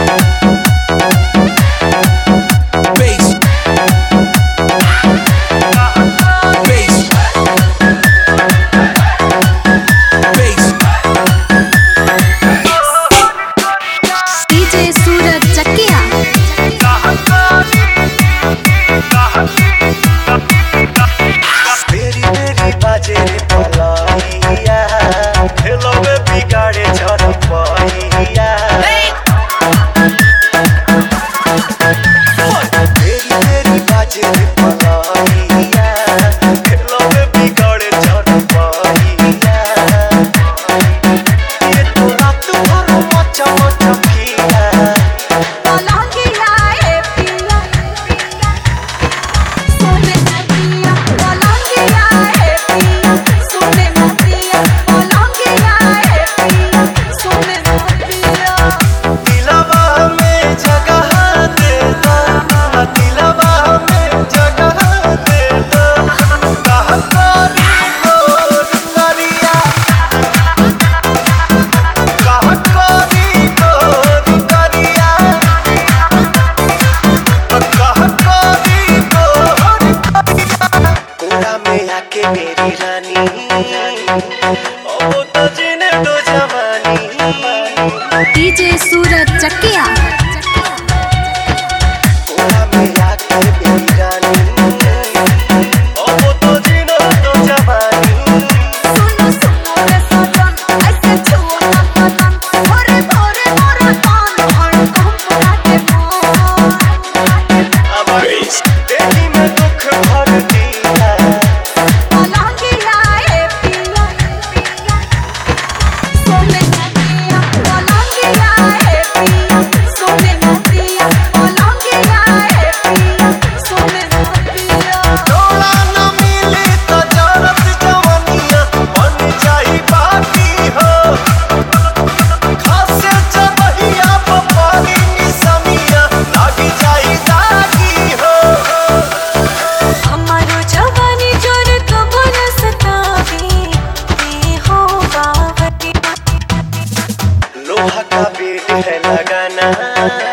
मेरी रानी ओ तो जीने दो जवानी। डीजे सूरज चकिया कोरा में आके मेरी रानी ओ तो जीने दो जवानी। सुनो सुनो रे सजन ऐसे छुओ ना बदन भोरे भोरे मोरा कान हर कंपरा के अब देखी मैं दुख भर दिया लोहा का बेट है लगाना।